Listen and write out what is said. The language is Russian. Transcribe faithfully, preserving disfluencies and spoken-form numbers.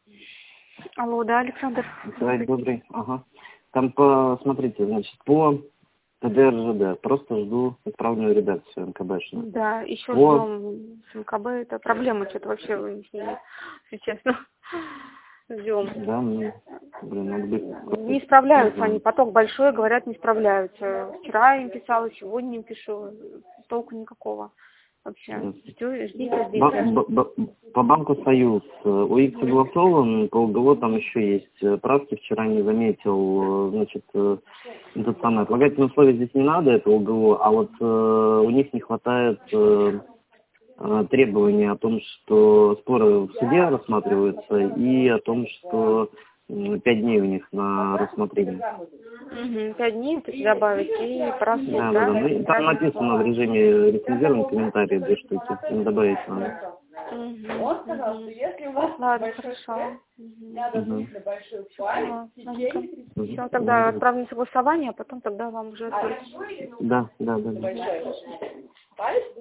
Алло, да, Александр. Да, добрый. Ага. Там, посмотрите, значит, по Т Д Р Ж Д просто жду отправленную редакцию эн ка бэ-шную. Да, еще По... ждем с эм ка бэ. Это проблема что-то вообще, если честно. Ждем. Да, ну, блин, надо быть... Не справляются они, поток большой, говорят, не справляются. Вчера им писала, сегодня им пишу, толку никакого. Вообще, ждите, ждите, ждите. По банку Союз. У Икс согласован, по УГЛО там еще есть правки. Вчера не заметил, значит, этот самый отлагательные условия здесь не надо, это УГЛО, а вот у них не хватает требования о том, что споры в суде рассматриваются, и о том, что пять дней у них на рассмотрение. Угу, пять дней то есть добавить и про суд, да? Да, да, да. Ну, там написано в режиме рецензирован комментарии, две штуки. Им добавить надо. Угу, угу. Ладно, хорошо. Угу. Угу. Все, тогда отправим согласование, а потом тогда вам уже... Да, да, да. да.